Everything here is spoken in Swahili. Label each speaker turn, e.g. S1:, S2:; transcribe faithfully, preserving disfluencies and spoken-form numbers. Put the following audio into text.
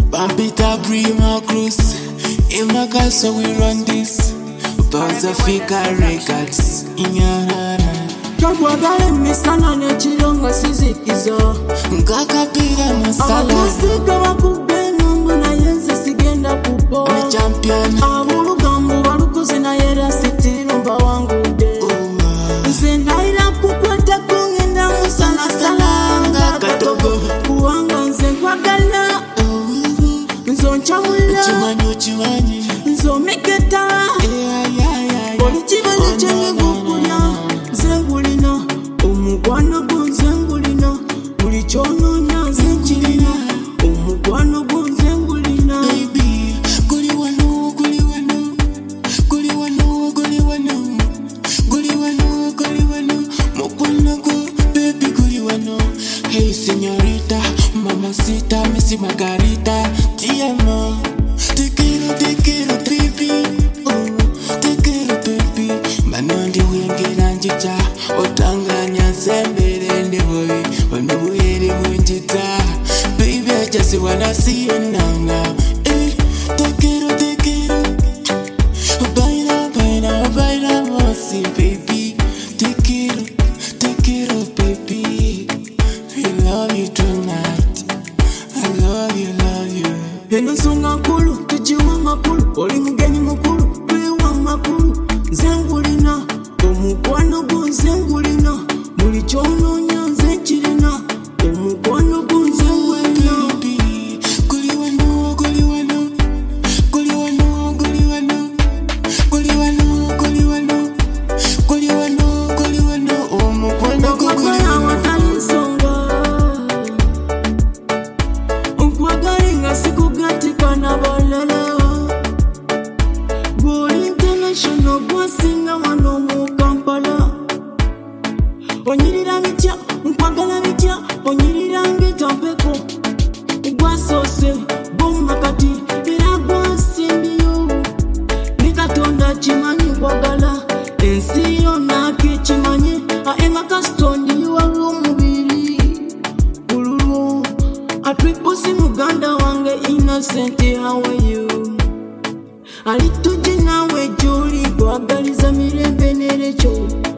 S1: Pampita Prima Cruz. In my castle we run this. Pacifica Records. Inyarara.
S2: Kabwagale misana nechironga sizikizo.
S1: Nkakapira masala.
S2: Abasika bakubeno mbona yenze sigenda kupo.
S1: Ni champion.
S2: Abulugambo balukuzi na yera sitirumba wangu de. Nze ndaira kukwata kungenda musala salanga katogo. Kuwanga nze kwagala. Nzonchamula.
S1: Chimanyi ochimanyi.
S2: Nzomeketa. Olichimanyi chenye kukulya. Zengulina. Omugwano gunzengulina. Buli kyononya nzengulina. Omugwano gunzengulina.
S1: Baby, guli wano, guli wano. Guli wano, guli wano. Guli wano, guli wano. Mukwano go, baby, guli wano. Hey, señorita, mamacita, Missy Margarita. Te amo. Te quiero, te quiero, baby. Oh, te quiero, baby. Manondi wengera njita. Otanganya sembere ndeboy. Wano were munjita. Baby, I just wanna see you now, now. Eh, te quiero, te quiero. Baila, baila, baila, mosi, baby. Te quiero, te quiero, baby. I love you tonight. I love you, love you.
S2: Eno nsonga nkulu, tugiwa makulu. Oli mugenyi mukulu, twewa makulu. Zengulina, omukwano gunzengulina. Buli kyononya nze nkirina. Omukwano gunzengulina.
S1: Baby, guli wano, guli wano. Guli wano, guli wano. Guli wano, guli wano. Guli wano, guli wano. Omukwano go guli
S2: Okwagala
S1: wano.
S2: watali nsonga. Okwagala nga sikugatika n'abalala. Gw'oli international gwasinga wano mu Kampala. Onyirira bitya, nkwagala bitya. Onyirira ng'etampeko. Gwasoose, gw'omumakati, era gwasimbiyo. Ni Katonda kimanyi nkwagala. Ensi yonna kikimanyi. Aenga kasitondi yiwawo omubiri. Bululu. Atwipusi muganda wange innocent, how are you? Ali tuji nawe gy'oli gwagaliza mirembe n'erekyo.